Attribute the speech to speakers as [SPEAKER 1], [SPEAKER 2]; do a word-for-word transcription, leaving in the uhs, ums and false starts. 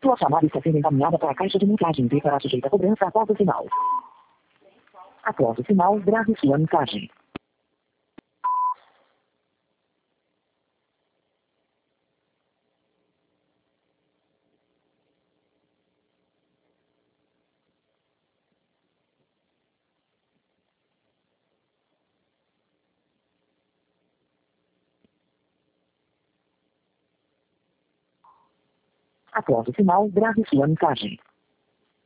[SPEAKER 1] Sua chamada está sendo encaminhada para a caixa de mensagens e será sujeita a cobrança após o sinal. Após o sinal, grave sua mensagem. Após o sinal, grave sua mensagem.